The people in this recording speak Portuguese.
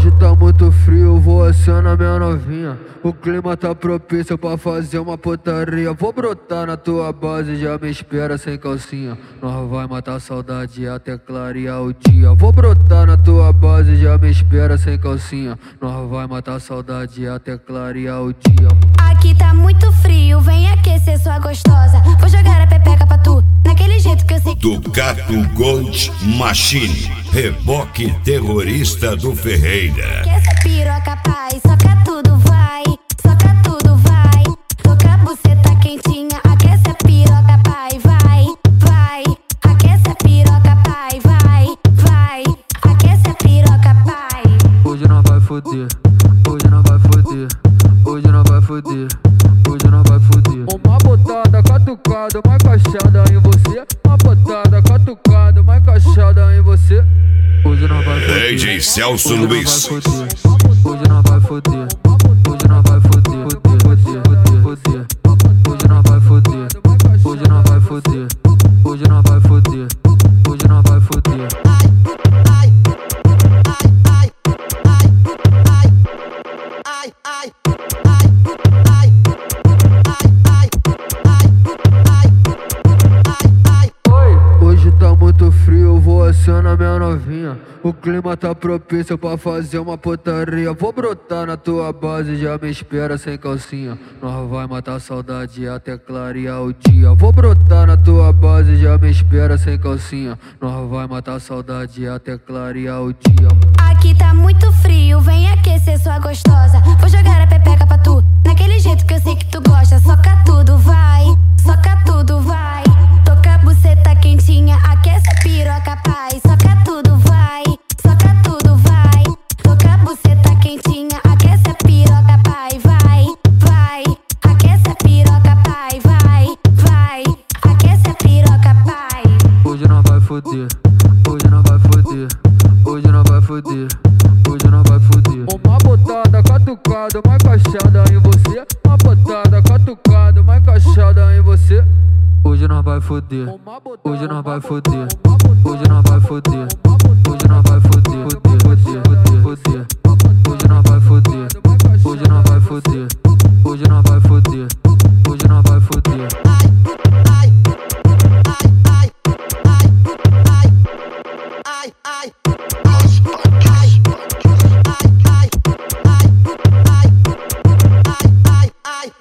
Hoje tá muito frio, vou acionar minha novinha. O clima tá propício pra fazer uma putaria. Vou brotar na tua base, já me espera sem calcinha. Nós vai matar a saudade até clarear o dia. Vou brotar na tua base, já me espera sem calcinha. Nós vai matar a saudade até clarear o dia. Aqui tá muito frio, vem aquecer sua gostosa. Vou jogar a pepeca pra tu, naquele jeito que eu sei que Ducato Gold Machine, reboque terrorista do Ferreira. que essa piroca pai, soca tudo vai, soca tudo vai. Toca a buceta quentinha, aquece a piroca pai, vai, vai. Aquece a piroca pai, vai, vai. Aquece a piroca pai. Hoje não vai foder, hoje não vai foder, hoje não vai foder, hoje não vai foder. Uma botada catucada, uma encaixada em você. Uma botada catucada, uma encaixada em você. Hoje não vai foder. DJ Celso Luiz. Hoje não vai foder, hoje não vai foder, foder, foder, foder. Hoje não vai foder, hoje não vai foder, hoje não vai foder, hoje não vai foder. Hoje tá muito frio, vou acionar minha novinha. O clima tá propício pra fazer uma putaria. Vou brotar na tua base, já me espera sem calcinha. Nós vai matar a saudade até clarear o dia. Vou brotar na tua base, já me espera sem calcinha. Nós vai matar a saudade até clarear o dia. Aqui tá muito frio, vem aquecer sua gostosa. Vou jogar a pepeca pra tu, naquele jeito que eu sei que tu gosta. Soca tudo vai, soca tudo vai. Toca a buceta quentinha, aquece a piroca pai. Soca tudo vai, soca tudo vai. Toca a buceta quentinha, aquece a piroca pai, vai, vai. Aquece a piroca pai, vai, vai. Aquece a piroca pai. Hoje não vai foder, hoje não vai foder, hoje não vai foder, hoje não vai foder. Uma botada catucada, uma encaixada em você. Uma botada catucada, uma encaixada em você. Hoje não vai foder, hoje não vai foder, hoje não vai foder, hoje não vai foder, foder, foder, foder, foder. Hoje não vai foder, hoje não vai foder,